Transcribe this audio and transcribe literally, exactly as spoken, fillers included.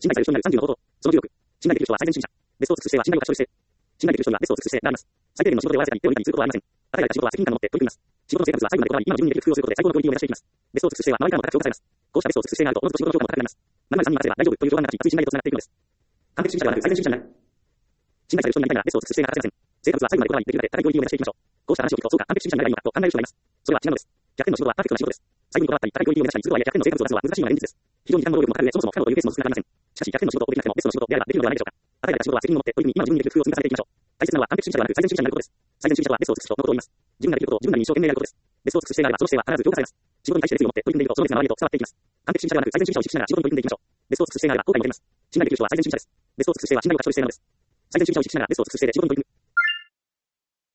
信頼される人になるさんじゅうの方法。そのじゅうろく。信頼できる人は最善主義者。ベストを尽くす姿勢は信頼を勝ち取る姿勢。信頼できる人にはベストを尽くす姿勢があります。最低限の仕事で終わらせたり、手を抜いたりすることはありません。与えられた仕事は責任感を持って取り組みます。仕事の成果物は最後までこだわり、今の自分にできる工夫をすることで最高のクオリティを目指していきます。ベストを尽くす姿勢は周りからも高く評価されます。こうしたベストを尽くす姿勢があると、おのずと仕事の評価も高くなります。何々さんに任せれば大丈夫という評判が立ち、熱い信頼へとつながっていくのです。完璧主義者ではなく最善主義者になる。信頼される人になりたいならベストを尽くす姿勢が欠かせません。成果物は最後までこだわり、できるだけ高いクオリティを目指していきましょう。こうした話を聞くと、そうか、完璧主義者になればいいのかと考える人がいます。それは違うのです。ひゃくてんの仕事はパーフェクトな仕事です。最後にこだわったり、高いクオリティを目指したりするとはいえ、ひゃくてんの成果物を出すのは難しいのが現実です。非常に時間も労力もかかる上、そもそも不可能というケースも少なくありません。しかし、ひゃくてんの仕事をできなくても、ベストの仕事であればできるのではないでしょうか。与えられた仕事は責任を持って取り組み、今の自分にできる工夫を積み重ねていきましょう。大切なのは完璧主義者ではなく最善主義者になることです。最善主義者とはベストを尽くす人のことを言います。自分ができることを自分なりに一生懸命やることです。ベストを尽くす姿勢があれば、その姿勢は必ず評価されます。仕事に対して熱意を持って取り組んでいくと、その熱が周りへと伝わっていきます。完璧主義者ではなく最善主義者を意識しながら仕事に取り組んでいきましょう。ベストを尽くす姿勢があれば後悔も出ます。信頼できる人は最善主義者です。ベストを尽くす姿勢は信頼を勝ち取る姿勢なのです。最善主義者を意識しながらベストを尽くす姿勢で仕事に取り組む。